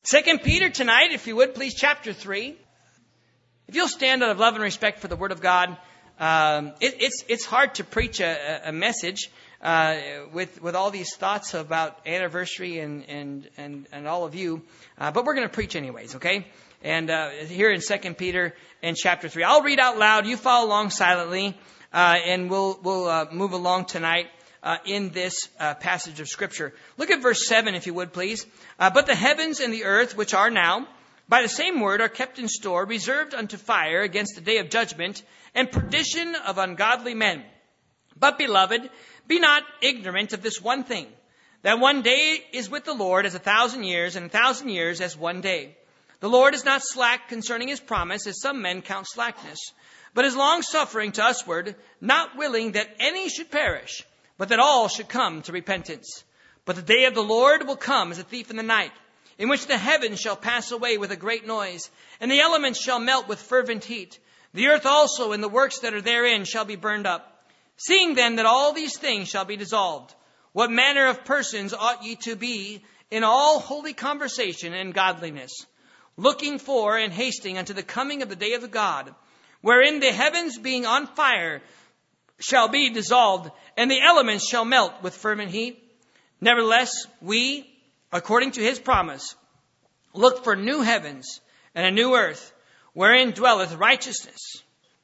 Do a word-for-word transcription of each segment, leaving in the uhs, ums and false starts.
Second Peter tonight, if you would, please, chapter three. If you'll stand out of love and respect for the Word of God, um, it, it's it's hard to preach a, a message uh, with with all these thoughts about anniversary and and and, and all of you, uh, but we're going to preach anyways, okay? And uh, here in Second Peter in chapter three, I'll read out loud. You follow along silently, uh, and we'll we'll uh, move along tonight. Uh, in this uh, passage of Scripture. Look at verse seven, if you would, please. Uh, but the heavens and the earth, which are now, by the same word, are kept in store, reserved unto fire against the day of judgment and perdition of ungodly men. But, beloved, be not ignorant of this one thing, that one day is with the Lord as a thousand years, and a thousand years as one day. The Lord is not slack concerning his promise, as some men count slackness, but is long-suffering to usward, not willing that any should perish, but that all should come to repentance. But the day of the Lord will come as a thief in the night, in which the heavens shall pass away with a great noise, and the elements shall melt with fervent heat. The earth also and the works that are therein shall be burned up. Seeing then that all these things shall be dissolved, what manner of persons ought ye to be in all holy conversation and godliness, looking for and hasting unto the coming of the day of the God, wherein the heavens being on fire shall be dissolved, and the elements shall melt with fervent heat. Nevertheless, we, according to his promise, look for new heavens and a new earth, wherein dwelleth righteousness.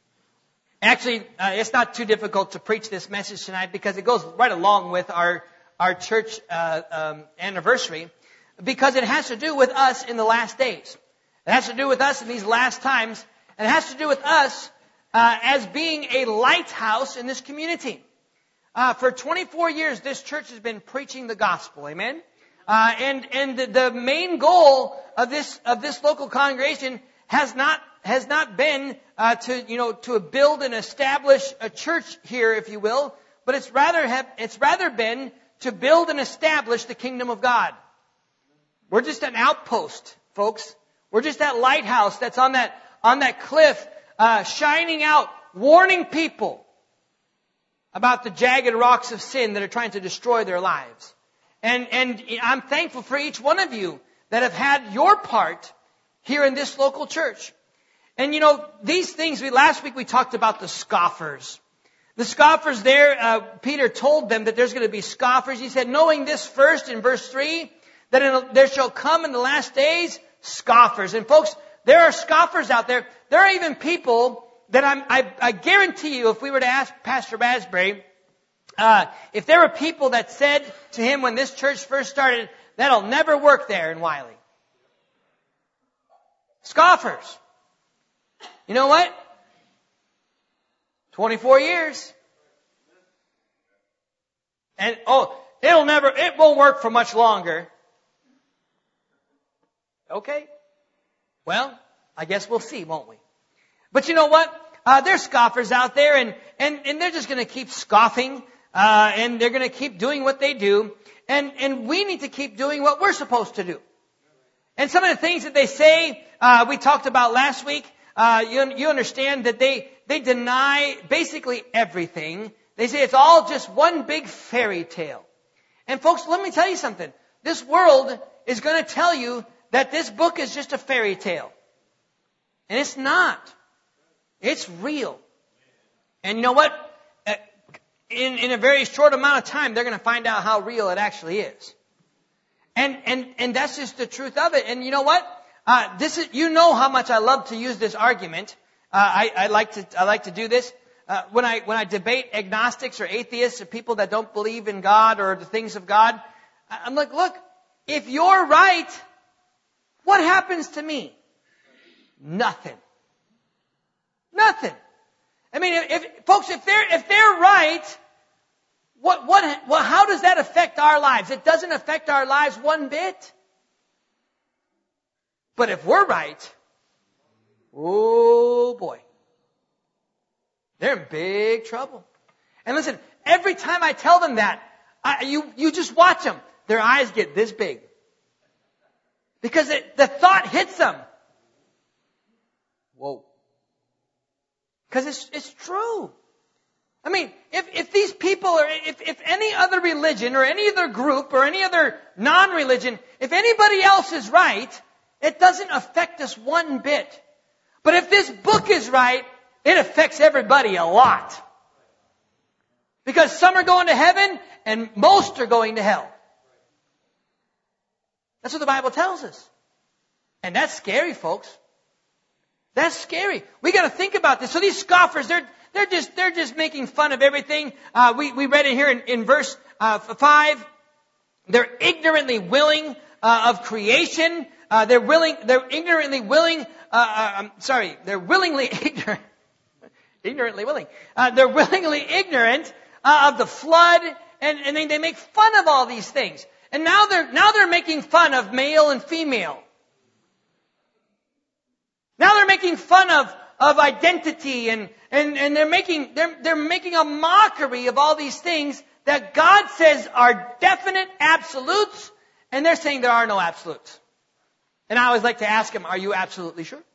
Actually, uh, it's not too difficult to preach this message tonight because it goes right along with our, our church uh, um, anniversary, because it has to do with us in the last days. It has to do with us in these last times, and it has to do with us Uh, as being a lighthouse in this community. Uh, for twenty-four years, this church has been preaching the gospel. Amen. Uh, and and the, the main goal of this of this local congregation has not has not been uh, to you know to build and establish a church here, if you will, but it's rather have it's rather been to build and establish the kingdom of God. We're just an outpost, folks. We're just that lighthouse that's on that on that cliff. Uh, shining out, warning people about the jagged rocks of sin that are trying to destroy their lives. And, and I'm thankful for each one of you that have had your part here in this local church. And you know, these things, we, last week we talked about the scoffers. The scoffers there, uh, Peter told them that there's going to be scoffers. He said, knowing this first in verse three, that in a, there shall come in the last days scoffers. And folks, there are scoffers out there. There are even people that I'm, I, I guarantee you, if we were to ask Pastor Basbury, uh, if there were people that said to him when this church first started, that'll never work there in Wiley. Scoffers. You know what? twenty-four years. And, oh, it'll never, it won't work for much longer. Okay. Well, I guess we'll see, won't we? But you know what? Uh, there's scoffers out there, and, and, and they're just going to keep scoffing, uh, and they're going to keep doing what they do, and, and we need to keep doing what we're supposed to do. And some of the things that they say, uh, we talked about last week, uh, you, you understand that they, they deny basically everything. They say it's all just one big fairy tale. And folks, let me tell you something. This world is going to tell you that this book is just a fairy tale. And it's not. It's real. And you know what? In, in a very short amount of time, they're going to find out how real it actually is. And, and, and that's just the truth of it. And you know what? Uh, this is, you know how much I love to use this argument. Uh, I, I like to, I like to do this. Uh, when I, when I debate agnostics or atheists or people that don't believe in God or the things of God, I'm like, look, if you're right, what happens to me? Nothing. Nothing. I mean, if, folks, if they're, if they're right, what, what, well, how does that affect our lives? It doesn't affect our lives one bit. But if we're right, oh boy, they're in big trouble. And listen, every time I tell them that, I, you, you just watch them. Their eyes get this big. Because it, the thought hits them. Whoa. Because it's, it's true. I mean, if, if these people are, if, if any other religion or any other group or any other non-religion, if anybody else is right, it doesn't affect us one bit. But if this book is right, it affects everybody a lot. Because some are going to heaven and most are going to hell. That's what the Bible tells us. And that's scary, folks. That's scary. We got to think about this. So these scoffers, they're they're just they're just making fun of everything. Uh, we we read it here in, in verse uh, five. They're ignorantly willing uh, of creation. Uh, they're willing. They're ignorantly willing. Uh, uh, I'm sorry. They're willingly ignorant. ignorantly willing. Uh, they're willingly ignorant uh, of the flood, and and they, they make fun of all these things. And now they're now they're making fun of male and female. Now they're making fun of, of identity and, and, and they're making they're they're making a mockery of all these things that God says are definite absolutes, and they're saying there are no absolutes. And I always like to ask them, are you absolutely sure?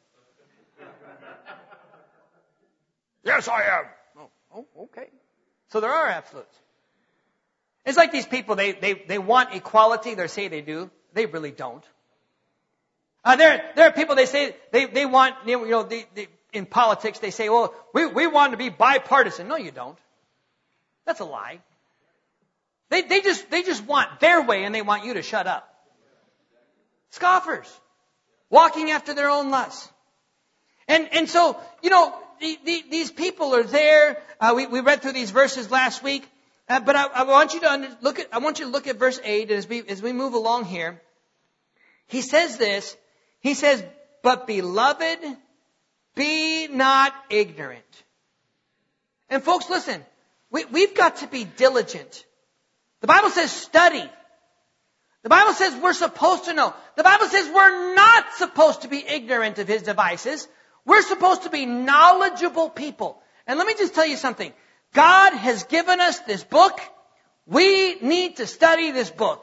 Yes, I am. Oh, oh, okay. So there are absolutes. It's like these people, they, they, they want equality, they say they do. They really don't. Uh, there, there are people, they say, they, they want, you know, they, they, in politics, they say, well, we, we want to be bipartisan. No, you don't. That's a lie. They, they just, they just want their way and they want you to shut up. Scoffers. Walking after their own lusts. And, and so, you know, the, the, these people are there. Uh, we, we read through these verses last week. Uh, but I, I want you to under, look at, I want you to look at verse eight as we, as we move along here. He says this. He says, but beloved, be not ignorant. And folks, listen, we, we've got to be diligent. The Bible says study. The Bible says we're supposed to know. The Bible says we're not supposed to be ignorant of His devices. We're supposed to be knowledgeable people. And let me just tell you something. God has given us this book. We need to study this book.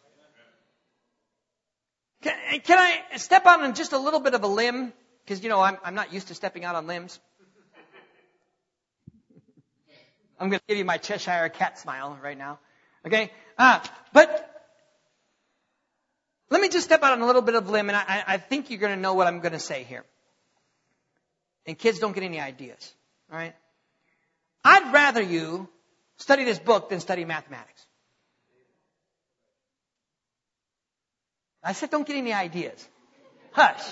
Can, can I step out on just a little bit of a limb? Because, you know, I'm, I'm not used to stepping out on limbs. I'm going to give you my Cheshire cat smile right now. Okay? Uh, but let me just step out on a little bit of a limb, and I, I think you're going to know what I'm going to say here. And kids, don't get any ideas. All right? I'd rather you study this book than study mathematics. I said, don't get any ideas. Hush.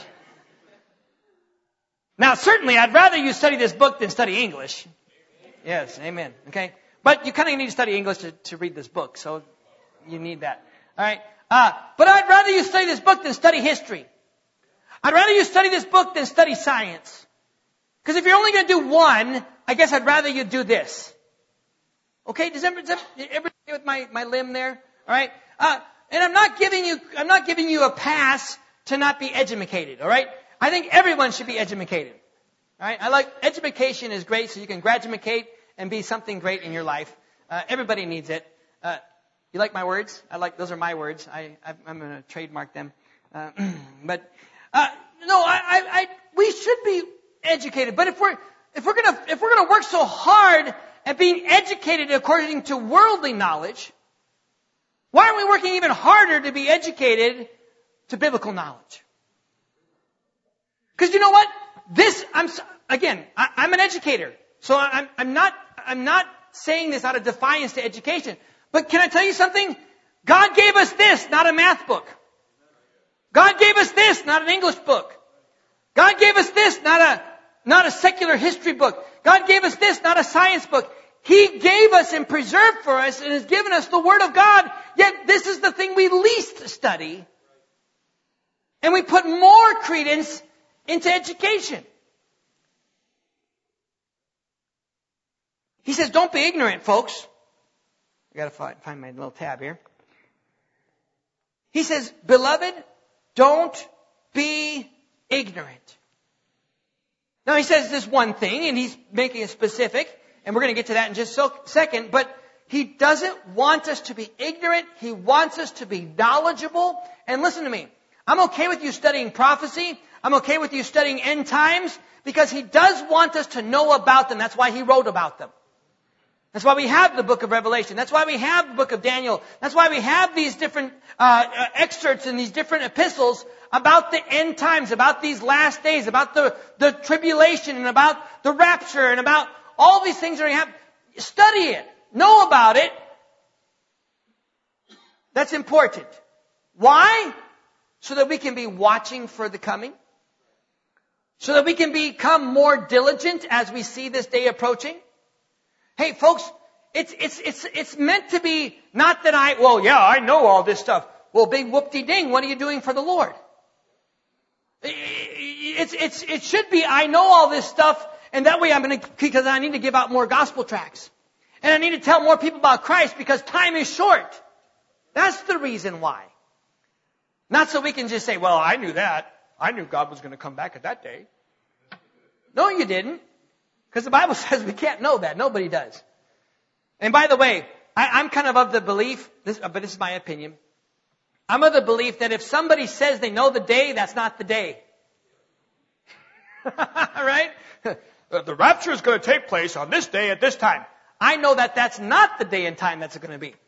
Now, certainly, I'd rather you study this book than study English. Yes, amen. Okay? But you kind of need to study English to, to read this book, so you need that. All right? Uh, but I'd rather you study this book than study history. I'd rather you study this book than study science. Because if you're only going to do one, I guess I'd rather you do this. Okay? Does everybody, does everybody with my, my limb there? All right? Uh, And I'm not giving you, I'm not giving you a pass to not be educated, all right? I think everyone should be educated, all right? I like, education is great so you can graduate and be something great in your life. Uh, everybody needs it. Uh, you like my words? I like, those are my words. I, I I'm going to trademark them. Uh, but, uh, no, I, I, I, we should be educated. But if we're, if we're going to, if we're going to work so hard at being educated according to worldly knowledge, why aren't we working even harder to be educated to biblical knowledge? Because you know what? This, I'm, again, I, I'm an educator. So I'm, I'm not, I'm not saying this out of defiance to education. But can I tell you something? God gave us this, not a math book. God gave us this, not an English book. God gave us this, not a, not a secular history book. God gave us this, not a science book. He gave us and preserved for us and has given us the Word of God, yet this is the thing we least study. And we put more credence into education. He says, don't be ignorant, folks. I gotta find, find my little tab here. He says, beloved, don't be ignorant. Now he says this one thing, and he's making it specific. And we're going to get to that in just a second. But he doesn't want us to be ignorant. He wants us to be knowledgeable. And listen to me. I'm okay with you studying prophecy. I'm okay with you studying end times. Because he does want us to know about them. That's why he wrote about them. That's why we have the book of Revelation. That's why we have the book of Daniel. That's why we have these different uh, uh, excerpts in these different epistles about the end times, about these last days, about the, the tribulation, and about the rapture, and about all these things that we have. Study it. Know about it. That's important. Why? So that we can be watching for the coming. So that we can become more diligent as we see this day approaching. Hey, folks, it's, it's, it's, it's meant to be not that I, well, yeah, I know all this stuff. Well, big whoop-de-ding, what are you doing for the Lord? It's, it's, it should be, I know all this stuff, and that way I'm going to, because I need to give out more gospel tracts. And I need to tell more people about Christ because time is short. That's the reason why. Not so we can just say, well, I knew that. I knew God was going to come back at that day. No, you didn't. Because the Bible says we can't know that. Nobody does. And by the way, I, I'm kind of of the belief, this, but this is my opinion. I'm of the belief that if somebody says they know the day, that's not the day. Right? The rapture is going to take place on this day at this time. I know that that's not the day and time that's going to be.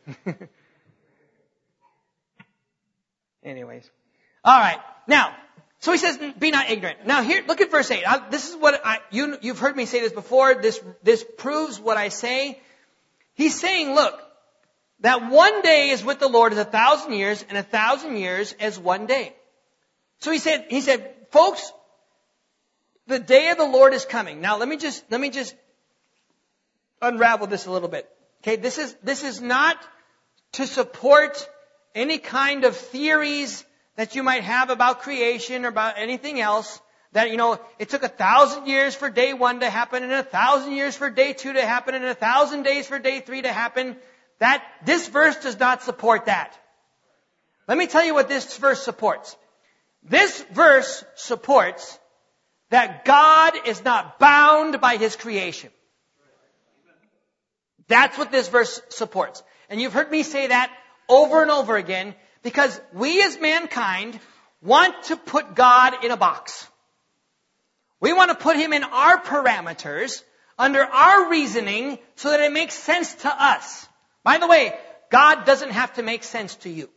Anyways. All right. Now, so he says, be not ignorant. Now here, look at verse eight. I, this is what I, you, you've heard me say this before. This, this proves what I say. He's saying, look, that one day is with the Lord as a thousand years, and a thousand years as one day. So he said, he said, folks, the day of the Lord is coming. Now let me just, let me just unravel this a little bit. Okay, this is, this is not to support any kind of theories that you might have about creation or about anything else. That, you know, it took a thousand years for day one to happen, and a thousand years for day two to happen, and a thousand days for day three to happen. That, this verse does not support that. Let me tell you what this verse supports. This verse supports that God is not bound by His creation. That's what this verse supports. And you've heard me say that over and over again, because we as mankind want to put God in a box. We want to put Him in our parameters, under our reasoning, so that it makes sense to us. By the way, God doesn't have to make sense to you.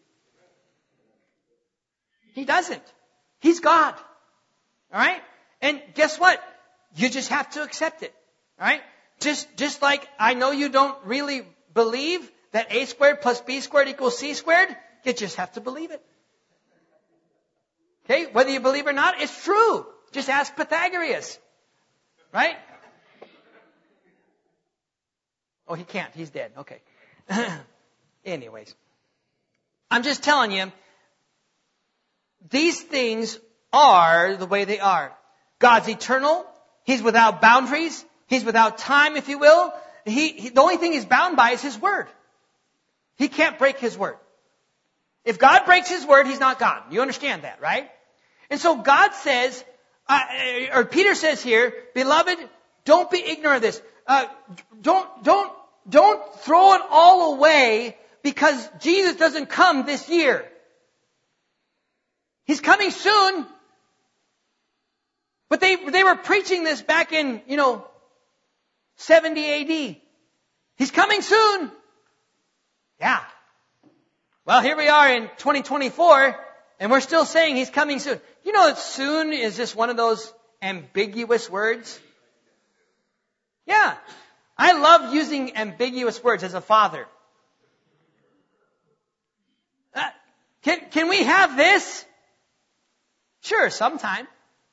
He doesn't. He's God. All right? And guess what? You just have to accept it. All right? Just, just like I know you don't really believe that A squared plus B squared equals C squared, you just have to believe it. Okay? Whether you believe or not, it's true. Just ask Pythagoras. Right? Oh, he can't. He's dead. Okay. Anyways. I'm just telling you, these things are the way they are. God's eternal. He's without boundaries. He's without time, if you will. He, he, the only thing He's bound by is His word. He can't break His word. If God breaks His word, He's not God. You understand that, right? And so God says, uh, or Peter says here, beloved, don't be ignorant of this. Uh, don't, don't, don't throw it all away because Jesus doesn't come this year. He's coming soon. But they, they were preaching this back in, you know, seventy A D. He's coming soon. Yeah. Well, here we are in twenty twenty-four, and we're still saying He's coming soon. You know that soon is just one of those ambiguous words? Yeah. I love using ambiguous words as a father. Uh, can, can we have this? Sure, sometime.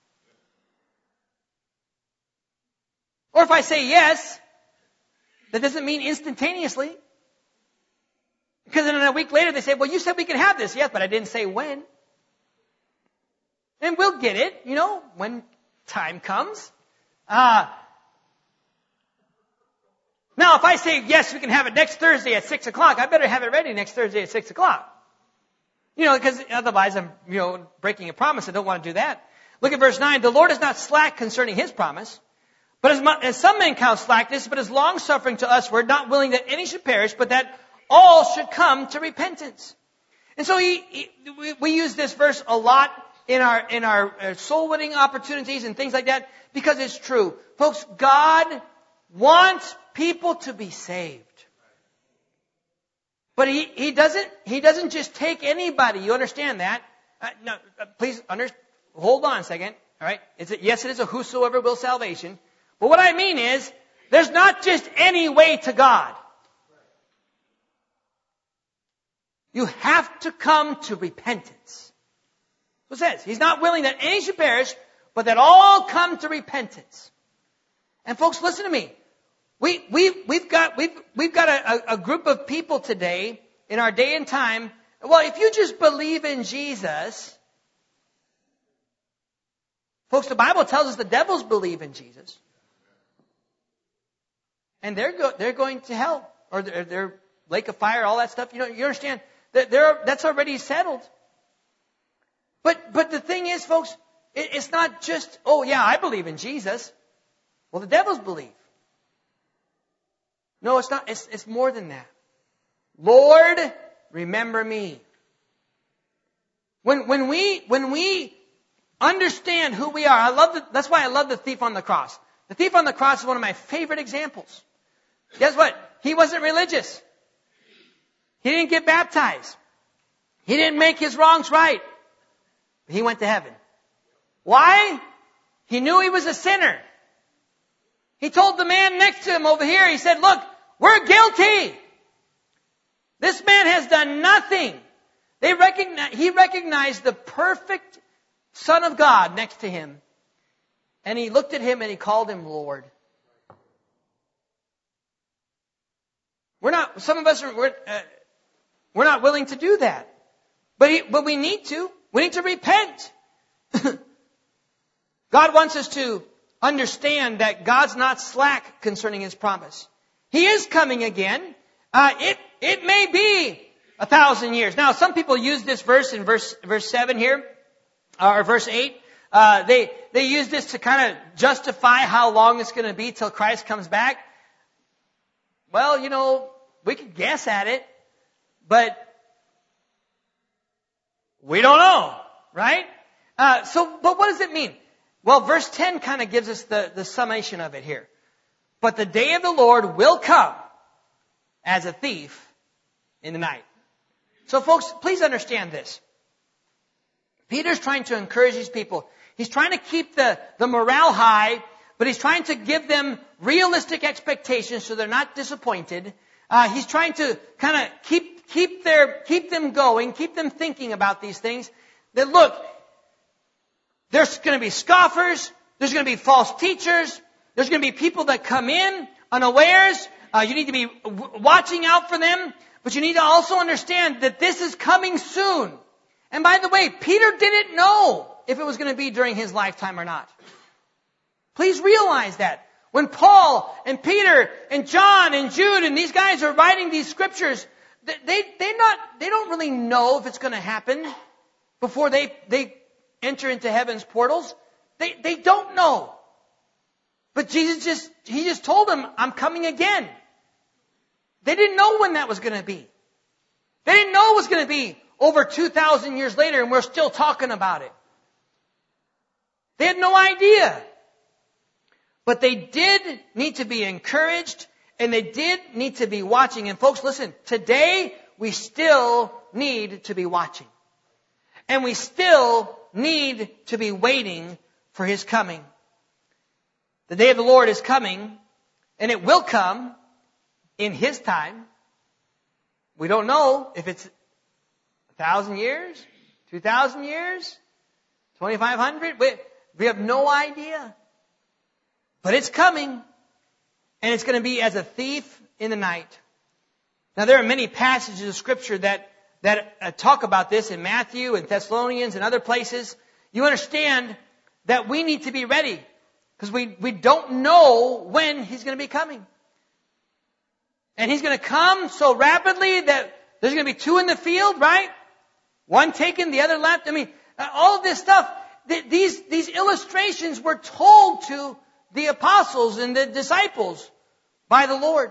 Or if I say yes, that doesn't mean instantaneously. Because then a week later they say, well, you said we could have this. Yes, but I didn't say when. And we'll get it, you know, when time comes. Uh, now, if I say, yes, we can have it next Thursday at six o'clock, I better have it ready next Thursday at six o'clock. You know, because otherwise I'm, you know, breaking a promise. I don't want to do that. Look at verse nine. The Lord is not slack concerning His promise, but as, much, as some men count slackness, but is long-suffering to us, we're not willing that any should perish, but that all should come to repentance. And so he, he, we, we use this verse a lot in our in our soul-winning opportunities and things like that because it's true. Folks, God wants people to be saved. But he, he doesn't he doesn't just take anybody. You understand that? Uh, no, uh, please under, hold on a second. All right? It's a, yes, it is a whosoever will salvation. But what I mean is, there's not just any way to God. You have to come to repentance. That's what it says. He's not willing that any should perish, but that all come to repentance. And folks, listen to me. We, we, we've got, we've, we've got a, a group of people today in our day and time. Well, if you just believe in Jesus, folks, the Bible tells us the devils believe in Jesus. And they're go, they're going to hell, or they're, they're lake of fire, all that stuff. You know, you understand that they're, that's already settled. But, but the thing is, folks, it, it's not just, oh yeah, I believe in Jesus. Well, the devils believe. No, it's not. It's, it's more than that. Lord, remember me. When, when we, when we understand who we are, I love the, that's why I love the thief on the cross. The thief on the cross is one of my favorite examples. Guess what? He wasn't religious. He didn't get baptized. He didn't make his wrongs right. He went to heaven. Why? He knew he was a sinner. He told the man next to him over here, he said, look, we're guilty. This man has done nothing. They recognize, he recognized the perfect Son of God next to him. And he looked at him and he called him Lord. We're not, some of us are, we're, uh, we're not willing to do that. But, he, but we need to. We need to repent. God wants us to understand that God's not slack concerning His promise. He is coming again. Uh, it, it may be a thousand years. Now, some people use this verse in verse, verse seven here, or verse eight. Uh, they, they use this to kind of justify how long it's going to be till Christ comes back. Well, you know, we could guess at it, but we don't know, right? Uh, so, but what does it mean? Well, verse ten kind of gives us the, the summation of it here. But the day of the Lord will come as a thief in the night. So folks, please understand this. Peter's trying to encourage these people. He's trying to keep the, the morale high, but he's trying to give them realistic expectations so they're not disappointed. Uh, he's trying to kind of keep, keep their, keep them going, keep them thinking about these things. That look, there's going to be scoffers. There's going to be false teachers. There's going to be people that come in unawares. Uh, you need to be w- watching out for them. But you need to also understand that this is coming soon. And by the way, Peter didn't know if it was going to be during his lifetime or not. Please realize that. When Paul and Peter and John and Jude and these guys are writing these scriptures, they, they, they, not, they don't really know if it's going to happen before they, they enter into heaven's portals. They, they don't know. But Jesus just, He just told them, I'm coming again. They didn't know when that was going to be. They didn't know it was going to be over two thousand years later and we're still talking about it. They had no idea. But they did need to be encouraged and they did need to be watching. And folks, listen, today we still need to be watching. And we still need to be waiting for His coming. The day of the Lord is coming, and it will come in His time. We don't know if it's a thousand years, two thousand years, twenty-five hundred. We, we have no idea. But it's coming, and it's going to be as a thief in the night. Now, there are many passages of Scripture that, that uh, talk about this in Matthew and Thessalonians and other places. You understand that we need to be ready. Because we, we don't know when He's going to be coming. And He's going to come so rapidly that there's going to be two in the field, right? One taken, the other left. I mean, all of this stuff, th- these, these illustrations were told to the apostles and the disciples by the Lord.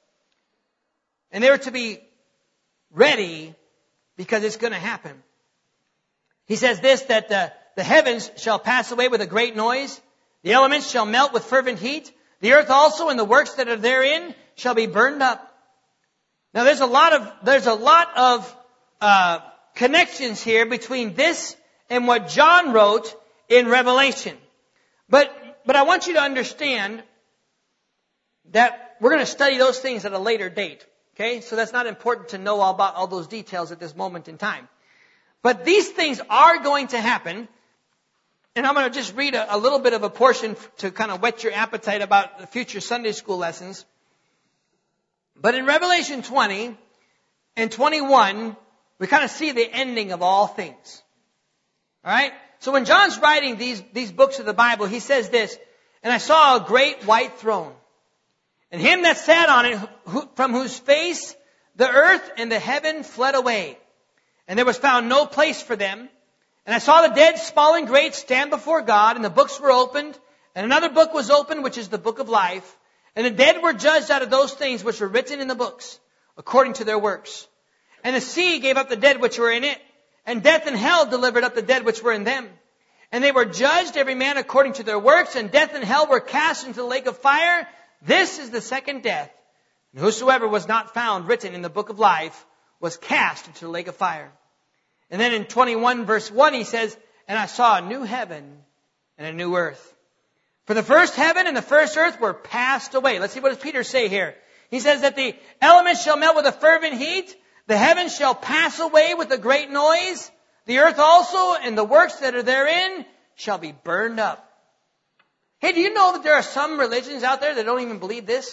And they were to be ready because it's going to happen. He says this, that the, the heavens shall pass away with a great noise. The elements shall melt with fervent heat. The earth also and the works that are therein shall be burned up. Now there's a lot of, there's a lot of, uh, connections here between this and what John wrote in Revelation. But, but I want you to understand that we're going to study those things at a later date. Okay? So that's not important to know all about all those details at this moment in time. But these things are going to happen. And I'm going to just read a, a little bit of a portion to kind of whet your appetite about the future Sunday school lessons. But in Revelation twenty and twenty-one, we kind of see the ending of all things. Alright? So when John's writing these, these books of the Bible, he says this, "And I saw a great white throne, and him that sat on it, who, from whose face the earth and the heaven fled away. And there was found no place for them. And I saw the dead, small and great, stand before God, and the books were opened. And another book was opened, which is the book of life. And the dead were judged out of those things which were written in the books, according to their works. And the sea gave up the dead which were in it, and death and hell delivered up the dead which were in them. And they were judged, every man according to their works, and death and hell were cast into the lake of fire. This is the second death. And whosoever was not found written in the book of life was cast into the lake of fire." And then in twenty-one verse one he says, "And I saw a new heaven and a new earth. For the first heaven and the first earth were passed away." Let's see what does Peter say here. He says that the elements shall melt with a fervent heat. The heavens shall pass away with a great noise. The earth also and the works that are therein shall be burned up. Hey, do you know that there are some religions out there that don't even believe this?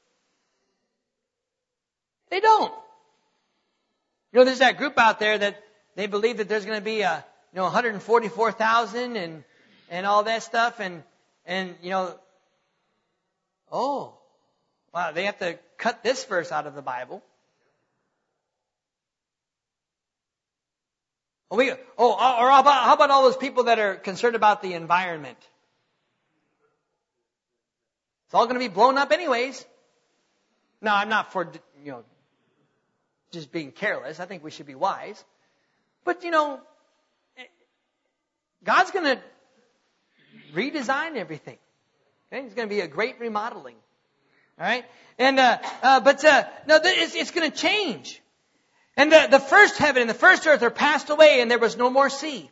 They don't. You know, there's that group out there that they believe that there's going to be a, you know, one hundred forty-four thousand and, and all that stuff. And, and, you know, oh, wow, they have to cut this verse out of the Bible. Oh, we, oh, or how about, how about all those people that are concerned about the environment? It's all going to be blown up anyways. No, I'm not for, you know, just being careless. I think we should be wise. But, you know, God's going to redesign everything. Okay? It's going to be a great remodeling. All right? And, uh, uh, but, uh, no, it's, it's going to change. And the, the first heaven and the first earth are passed away, and there was no more sea.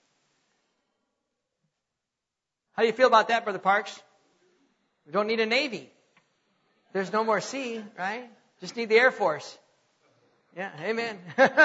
How do you feel about that, Brother Parks? We don't need a navy. There's no more sea, right? Just need the Air Force. Yeah, amen.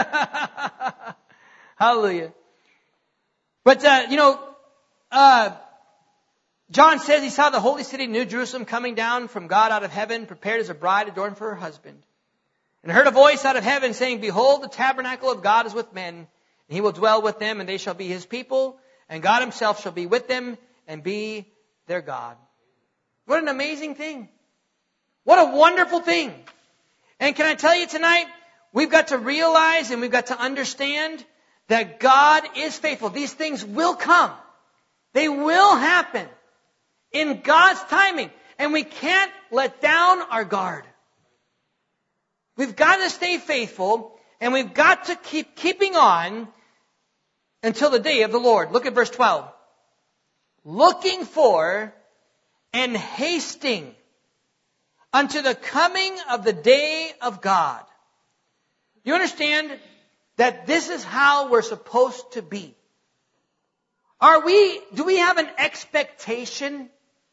Hallelujah. But, uh, you know, uh, John says he saw the holy city, New Jerusalem, coming down from God out of heaven, prepared as a bride adorned for her husband. And heard a voice out of heaven saying, "Behold, the tabernacle of God is with men, and he will dwell with them, and they shall be his people, and God himself shall be with them and be their God." What an amazing thing. What a wonderful thing. And can I tell you tonight, we've got to realize and we've got to understand that God is faithful. These things will come. They will happen in God's timing. And we can't let down our guard. We've got to stay faithful, and we've got to keep keeping on until the day of the Lord. Look at verse twelve. "Looking for and hasting unto the coming of the day of God." You understand that this is how we're supposed to be? Are we, do we have an expectation?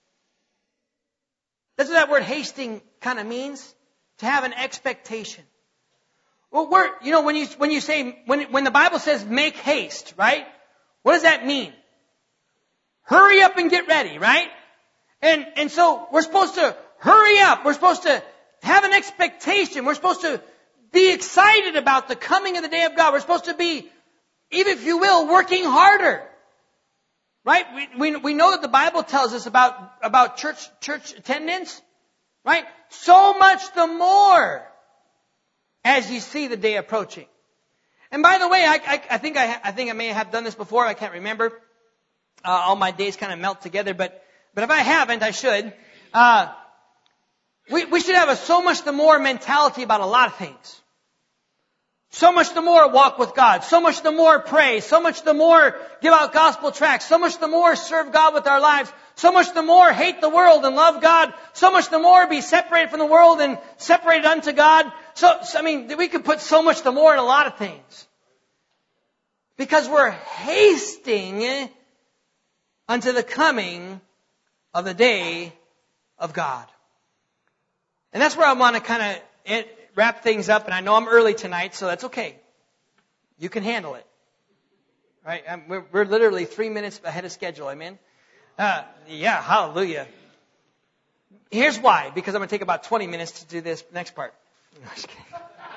That's what that word hasting kind of means. To have an expectation. Well, we're, you know, when you, when you say, when, when the Bible says make haste, right? What does that mean? Hurry up and get ready, right? And, and so we're supposed to hurry up. We're supposed to have an expectation. We're supposed to be excited about the coming of the day of God. We're supposed to be, even if you will, working harder. Right? We, we, we know that the Bible tells us about, about church, church attendance. Right? So much the more as you see the day approaching. And by the way, I, I, I think I, I think I may have done this before. I can't remember. Uh, all my days kind of melt together, but but if I haven't, I should. Uh, we we should have a so much the more mentality about a lot of things. so much the more walk with God, so much the more pray, so much the more give out gospel tracts, so much the more serve God with our lives, so much the more hate the world and love God, so much the more be separated from the world and separated unto God. So, so I mean, we could put so much the more in a lot of things. Because we're hasting unto the coming of the day of God. And that's where I want to kind of wrap things up. And I know I'm early tonight, so that's okay. You can handle it. Right? We're, we're literally three minutes ahead of schedule. Amen? Uh, yeah, hallelujah. Here's why. Because I'm going to take about twenty minutes to do this next part. No, just kidding.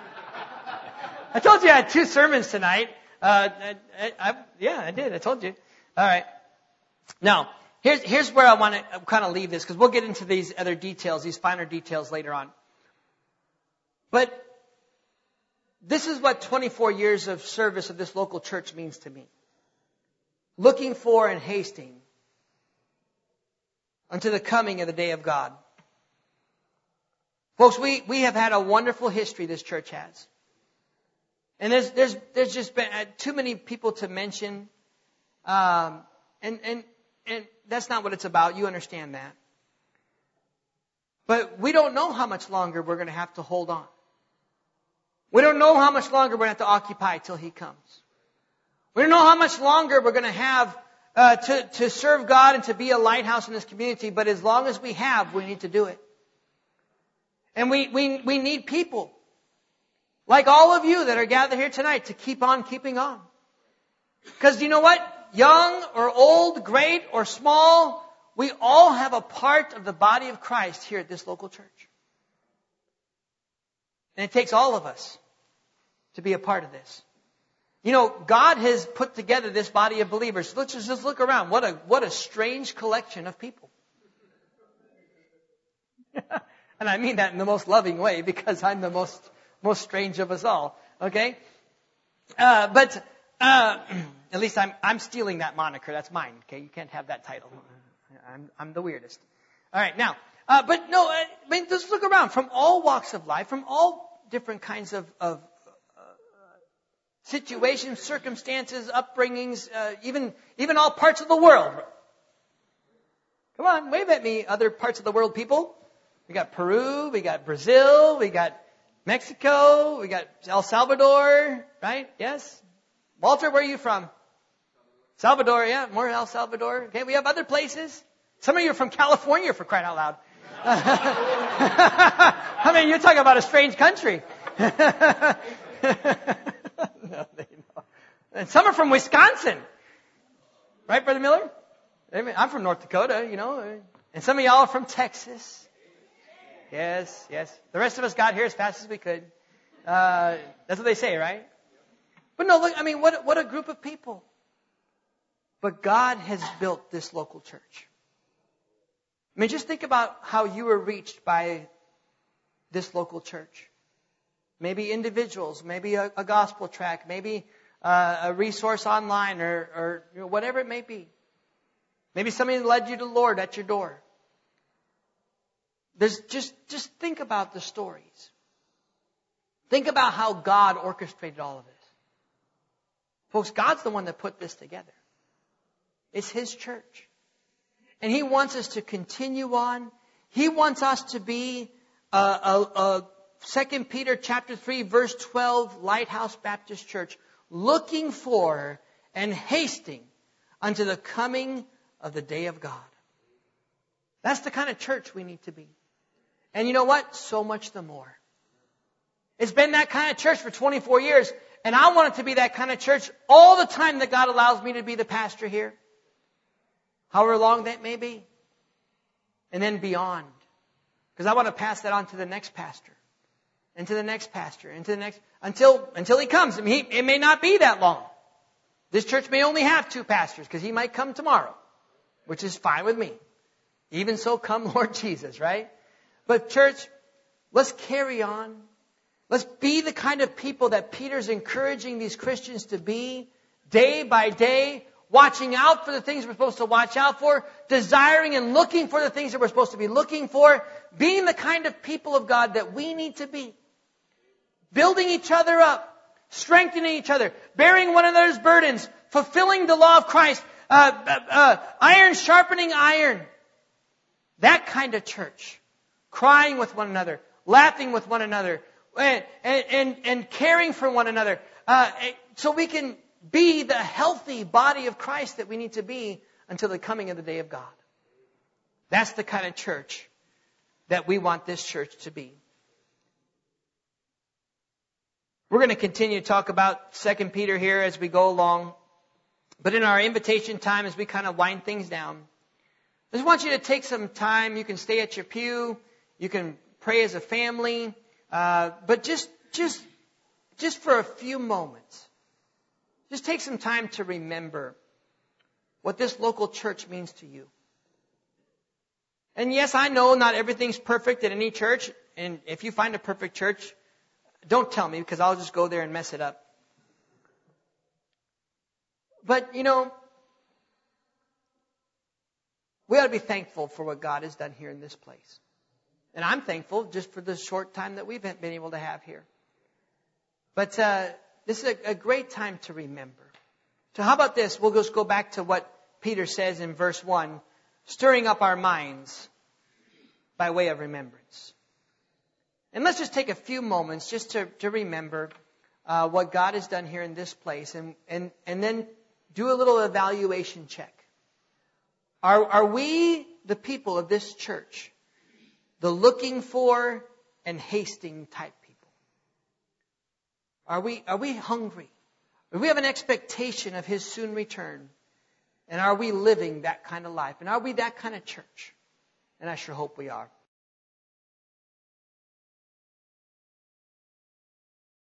I told you I had two sermons tonight. Uh, I, I, I, yeah, I did. I told you. All right. Now, here's, here's where I want to kind of leave this, because we'll get into these other details, these finer details later on. But this is what twenty-four years of service of this local church means to me. Looking for and hasting unto the coming of the day of God. Folks, we, we have had a wonderful history, this church has. And there's, there's, there's just been uh, too many people to mention. Um, and, and, and that's not what it's about. You understand that. But we don't know how much longer we're going to have to hold on. We don't know how much longer we're going to have to occupy till He comes. We don't know how much longer we're going to have uh, to, to serve God and to be a lighthouse in this community. But as long as we have, we need to do it. And we, we, we need people like all of you that are gathered here tonight to keep on keeping on. Because you know what? Young or old, great or small, we all have a part of the body of Christ here at this local church. And it takes all of us to be a part of this. You know, God has put together this body of believers. Let's just, just look around. What a, what a strange collection of people. And I mean that in the most loving way, because I'm the most most strange of us all. Okay? Uh, but uh, at least I'm I'm stealing that moniker. That's mine. Okay? You can't have that title. I'm I'm the weirdest. All right. Now, uh, but no, I mean, just look around. From all walks of life, from all different kinds of, of uh, situations, circumstances, upbringings, uh, even even all parts of the world. Come on, wave at me, other parts of the world, people. We got Peru, we got Brazil, we got Mexico, we got El Salvador, right? Yes? Walter, where are you from? Salvador, yeah, more El Salvador. Okay, we have other places. Some of you are from California, for crying out loud. I mean, you're talking about a strange country. No, they know. And some are from Wisconsin. Right, Brother Miller? I'm from North Dakota, you know. And some of y'all are from Texas. Yes, yes. The rest of us got here as fast as we could. Uh, that's what they say, right? But no, look, I mean, what, what a group of people. But God has built this local church. I mean, just think about how you were reached by this local church. Maybe individuals, maybe a, a gospel tract, maybe uh, a resource online, or, or you know, whatever it may be. Maybe somebody led you to the Lord at your door. There's just, just think about the stories. Think about how God orchestrated all of this. Folks, God's the one that put this together. It's His church. And He wants us to continue on. He wants us to be a, a, a Second Peter chapter three, verse twelve, Lighthouse Baptist Church, looking for and hasting unto the coming of the day of God. That's the kind of church we need to be. And you know what? So much the more. It's been that kind of church for twenty-four years. And I want it to be that kind of church all the time that God allows me to be the pastor here. However long that may be. And then beyond. Because I want to pass that on to the next pastor. And to the next pastor. And to the next. Until, until he comes. I mean, he, it may not be that long. This church may only have two pastors. Because he might come tomorrow. Which is fine with me. Even so, come Lord Jesus, right? But church, let's carry on. Let's be the kind of people that Peter's encouraging these Christians to be day by day, watching out for the things we're supposed to watch out for, desiring and looking for the things that we're supposed to be looking for, being the kind of people of God that we need to be. Building each other up, strengthening each other, bearing one another's burdens, fulfilling the law of Christ, uh, uh, uh, iron sharpening iron. That kind of church. Crying with one another, laughing with one another, and, and, and caring for one another. Uh, so we can be the healthy body of Christ that we need to be until the coming of the day of God. That's the kind of church that we want this church to be. We're going to continue to talk about Second Peter here as we go along. But in our invitation time, as we kind of wind things down, I just want you to take some time. You can stay at your pew. You can pray as a family. Uh, but just, just, just for a few moments, just take some time to remember what this local church means to you. And yes, I know not everything's perfect at any church. And if you find a perfect church, don't tell me, because I'll just go there and mess it up. But, you know, we ought to be thankful for what God has done here in this place. And I'm thankful just for the short time that we've been able to have here. But uh, this is a, a great time to remember. So how about this? We'll just go back to what Peter says in verse one, stirring up our minds by way of remembrance. And let's just take a few moments just to, to remember uh, what God has done here in this place, and, and, and then do a little evaluation check. Are, are we, the people of this church, the looking for and hasting type people? Are we, are we hungry? Do we have an expectation of His soon return? And are we living that kind of life? And are we that kind of church? And I sure hope we are.